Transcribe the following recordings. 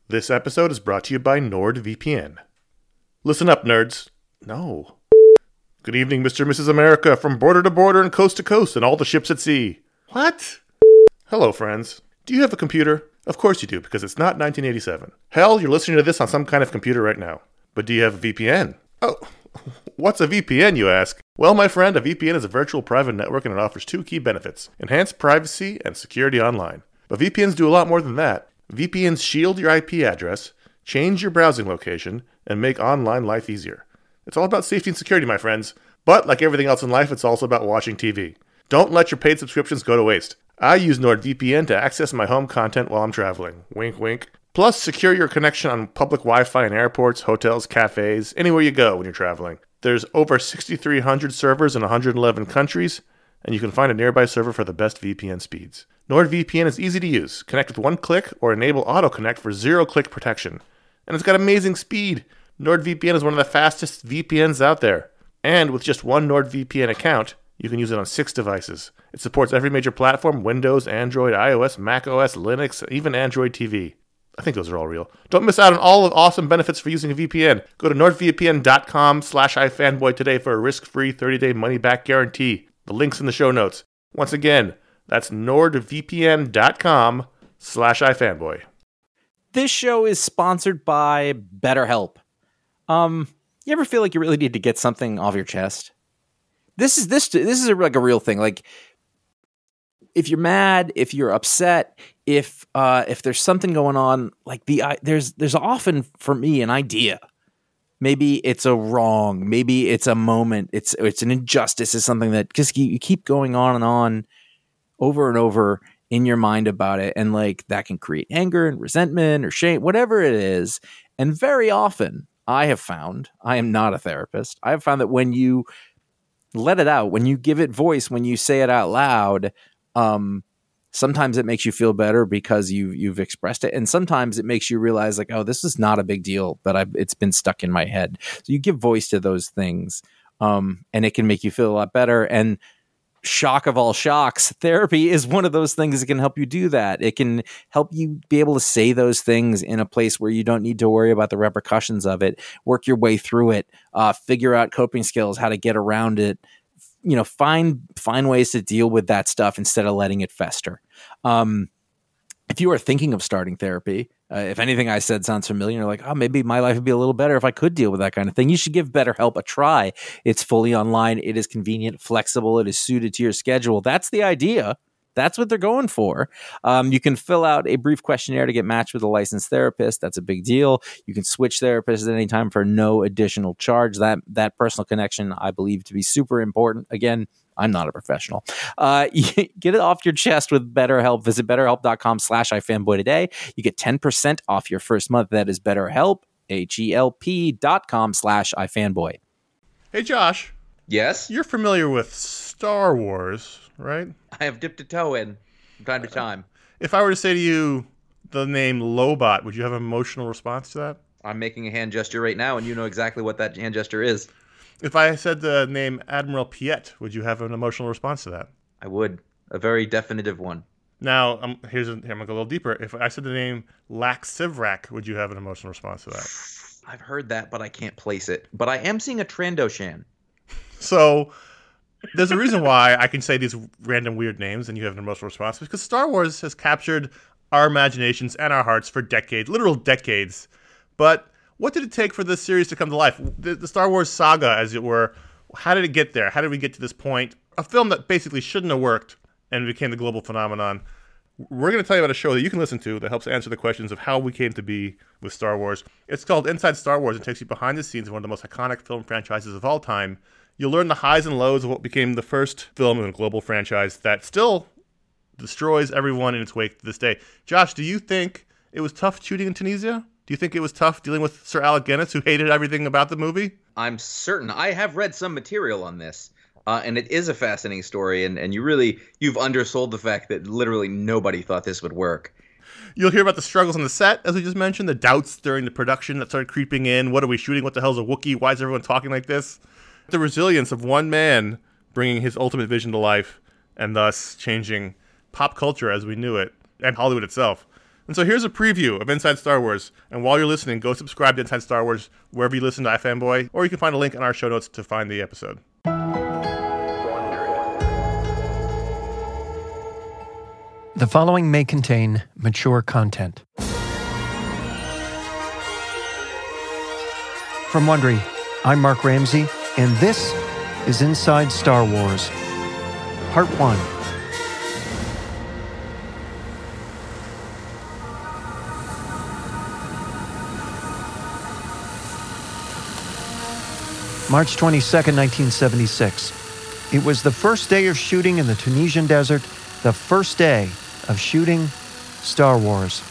This episode is brought to you by NordVPN. Listen up, nerds. No. Good evening, Mr. and Mrs. America, from border to border and coast to coast and all the ships at sea. What? Hello, friends. Do you have a computer? Of course you do, because it's not 1987. Hell, you're listening to this on some kind of computer right now. But do you have a VPN? Oh, what's a VPN, you ask? Well, my friend, a VPN is a virtual private network and it offers two key benefits: enhanced privacy and security online. But VPNs do a lot more than that. VPNs shield your IP address, change your browsing location, and make online life easier. It's all about safety and security, my friends. But like everything else in life, it's also about watching TV. Don't let your paid subscriptions go to waste. I use NordVPN to access my home content while I'm traveling. Wink, wink. Plus, secure your connection on public Wi-Fi in airports, hotels, cafes, anywhere you go when you're traveling. There's over 6,300 servers in 111 countries, and you can find a nearby server for the best VPN speeds. NordVPN is easy to use. Connect with one click or enable auto-connect for zero-click protection. And it's got amazing speed. NordVPN is one of the fastest VPNs out there. And with just one NordVPN account, you can use it on 6 devices. It supports every major platform: Windows, Android, iOS, macOS, Linux, even Android TV. I think those are all real. Don't miss out on all the awesome benefits for using a VPN. Go to nordvpn.com/ifanboy today for a risk-free 30-day money-back guarantee. The link's in the show notes. Once again, that's nordvpn.com/ifanboy. This show is sponsored by BetterHelp. You ever feel like you really need to get something off your chest? This is like a real thing. Like, if you're mad, if you're upset, if there's something going on, like there's often for me an idea. Maybe it's a wrong, maybe it's a moment, it's an injustice, is something that just you keep going on and on over and over in your mind about it, and like that can create anger and resentment or shame, whatever it is. And very often I have found, I am not a therapist, I have found that when you let it out, when you give it voice, when you say it out loud, sometimes it makes you feel better because you've expressed it, and sometimes it makes you realize like, oh, this is not a big deal, but it's been stuck in my head. So you give voice to those things, and it can make you feel a lot better. And shock of all shocks, therapy is one of those things that can help you do that. It can help you be able to say those things in a place where you don't need to worry about the repercussions of it, work your way through it, figure out coping skills, how to get around it, find ways to deal with that stuff instead of letting it fester. If you are thinking of starting therapy, if anything I said sounds familiar, you're like, oh, maybe my life would be a little better if I could deal with that kind of thing, you should give BetterHelp a try. It's fully online. It is convenient, flexible. It is suited to your schedule. That's the idea. That's what they're going for. You can fill out a brief questionnaire to get matched with a licensed therapist. That's a big deal. You can switch therapists at any time for no additional charge. That personal connection, I believe, to be super important. Again, I'm not a professional. Get it off your chest with BetterHelp. Visit BetterHelp.com/ifanboy today. You get 10% off your first month. That is BetterHelp, HELP.com/ifanboy. Hey, Josh. Yes? You're familiar with Star Wars, right? I have dipped a toe in from time to time. If I were to say to you the name Lobot, would you have an emotional response to that? I'm making a hand gesture right now, and you know exactly what that hand gesture is. If I said the name Admiral Piet, would you have an emotional response to that? I would. A very definitive one. Now, I'm going to go a little deeper. If I said the name Lax Sivrak, would you have an emotional response to that? I've heard that, but I can't place it. But I am seeing a Trandoshan. So there's a reason why I can say these random weird names and you have an emotional response, because Star Wars has captured our imaginations and our hearts for decades, literal decades. But what did it take for this series to come to life? The Star Wars saga, as it were, how did it get there? How did we get to this point? A film that basically shouldn't have worked and became the global phenomenon. We're going to tell you about a show that you can listen to that helps answer the questions of how we came to be with Star Wars. It's called Inside Star Wars. It takes you behind the scenes of one of the most iconic film franchises of all time. You'll learn the highs and lows of what became the first film in a global franchise that still destroys everyone in its wake to this day. Josh, do you think it was tough shooting in Tunisia? Do you think it was tough dealing with Sir Alec Guinness, who hated everything about the movie? I'm certain. I have read some material on this, and it is a fascinating story, and you've undersold the fact that literally nobody thought this would work. You'll hear about the struggles on the set, as we just mentioned, the doubts during the production that started creeping in. What are we shooting? What the hell is a Wookiee? Why is everyone talking like this? The resilience of one man bringing his ultimate vision to life and thus changing pop culture as we knew it and Hollywood itself. And so here's a preview of Inside Star Wars. And while you're listening, go subscribe to Inside Star Wars wherever you listen to iFanboy, or you can find a link in our show notes to find the episode. The following may contain mature content. From Wondery, I'm Mark Ramsey, and this is Inside Star Wars, Part 1. March 22nd, 1976. It was the first day of shooting in the Tunisian desert, the first day of shooting Star Wars.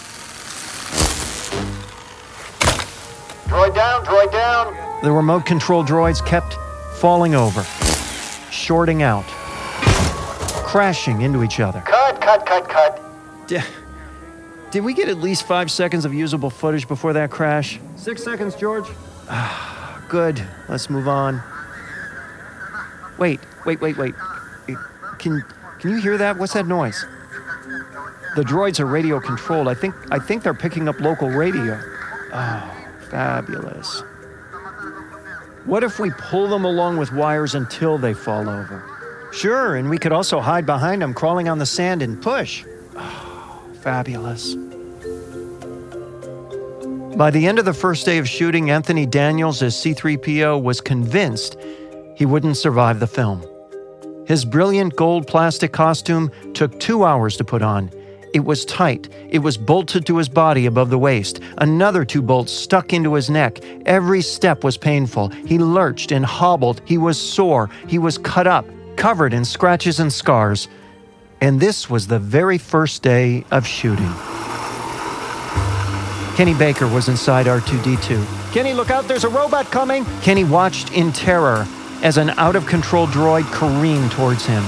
Droid down, droid down. The remote control droids kept falling over, shorting out, crashing into each other. Cut. Did we get at least 5 seconds of usable footage before that crash? 6 seconds, George. Good. Let's move on. Wait. Can you hear that? What's that noise? The droids are radio controlled. I think they're picking up local radio. Oh, fabulous. What if we pull them along with wires until they fall over? Sure, and we could also hide behind them, crawling on the sand and push. Oh, fabulous. By the end of the first day of shooting, Anthony Daniels as C-3PO was convinced he wouldn't survive the film. His brilliant gold plastic costume took 2 hours to put on. It was tight. It was bolted to his body above the waist. Another 2 bolts stuck into his neck. Every step was painful. He lurched and hobbled. He was sore. He was cut up, covered in scratches and scars. And this was the very first day of shooting. Kenny Baker was inside R2-D2. Kenny, look out, there's a robot coming! Kenny watched in terror as an out-of-control droid careened towards him.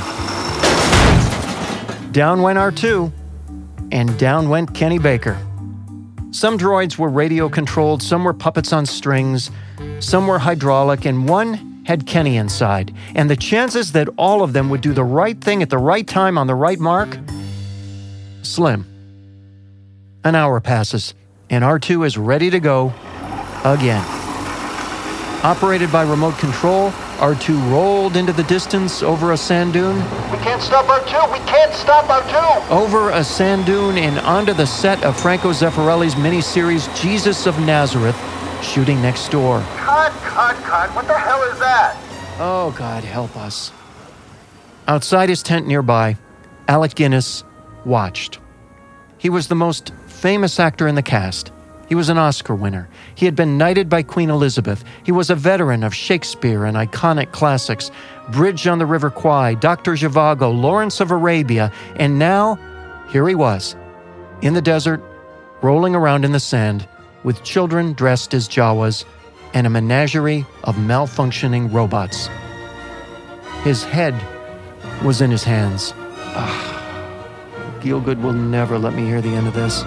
Down went R2, and down went Kenny Baker. Some droids were radio-controlled, some were puppets on strings, some were hydraulic, and one had Kenny inside. And the chances that all of them would do the right thing at the right time on the right mark? Slim. An hour passes, and R2 is ready to go again. Operated by remote control, R2 rolled into the distance over a sand dune. We can't stop R2. We can't stop R2. Over a sand dune and onto the set of Franco Zeffirelli's miniseries Jesus of Nazareth, shooting next door. Cut. What the hell is that? Oh, God, help us. Outside his tent nearby, Alec Guinness watched. He was the most famous actor in the cast. He was an Oscar winner. He had been knighted by Queen Elizabeth. He was a veteran of Shakespeare and iconic classics, Bridge on the River Kwai, Dr. Zhivago, Lawrence of Arabia, and now, here he was, in the desert, rolling around in the sand, with children dressed as Jawas and a menagerie of malfunctioning robots. His head was in his hands. Gielgud will never let me hear the end of this.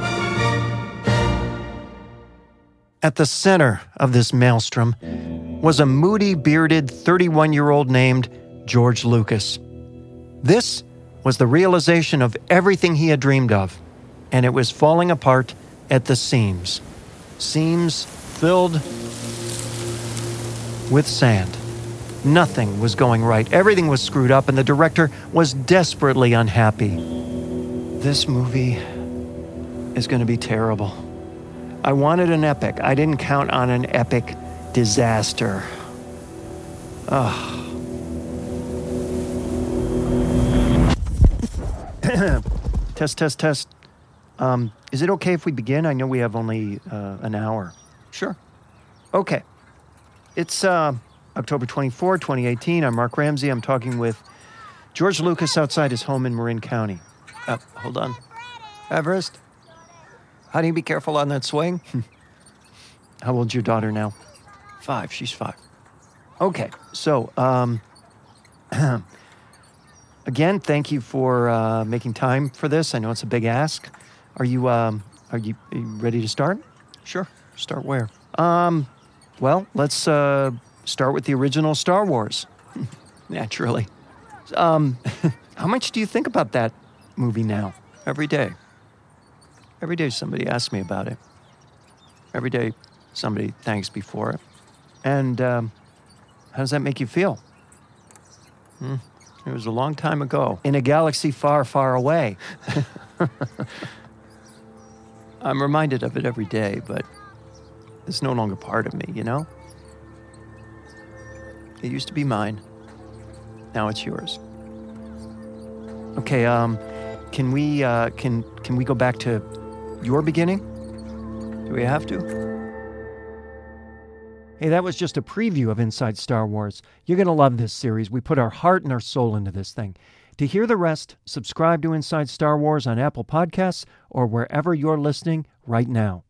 At the center of this maelstrom was a moody, bearded 31-year-old named George Lucas. This was the realization of everything he had dreamed of, and it was falling apart at the seams. Seams filled with sand. Nothing was going right. Everything was screwed up, and the director was desperately unhappy. This movie is going to be terrible. I wanted an epic. I didn't count on an epic disaster. Test. Is it okay if we begin? I know we have only an hour. Sure. Okay. It's October 24, 2018. I'm Mark Ramsey. I'm talking with George Lucas outside his home in Marin County. Hold on. Everest? Honey, be careful on that swing. How old's your daughter now? 5. She's 5. Okay, so, again, thank you for making time for this. I know it's a big ask. Are you ready to start? Sure. Start where? Well, let's start with the original Star Wars. Naturally. How much do you think about that movie now? Every day? Every day somebody asks me about it. Every day somebody thanks me for it. And how does that make you feel? It was a long time ago, in a galaxy far, far away. I'm reminded of it every day, but it's no longer part of me, you know? It used to be mine. Now it's yours. Okay, can we go back to your beginning? Do we have to? Hey, that was just a preview of Inside Star Wars. You're going to love this series. We put our heart and our soul into this thing. To hear the rest, subscribe to Inside Star Wars on Apple Podcasts or wherever you're listening right now.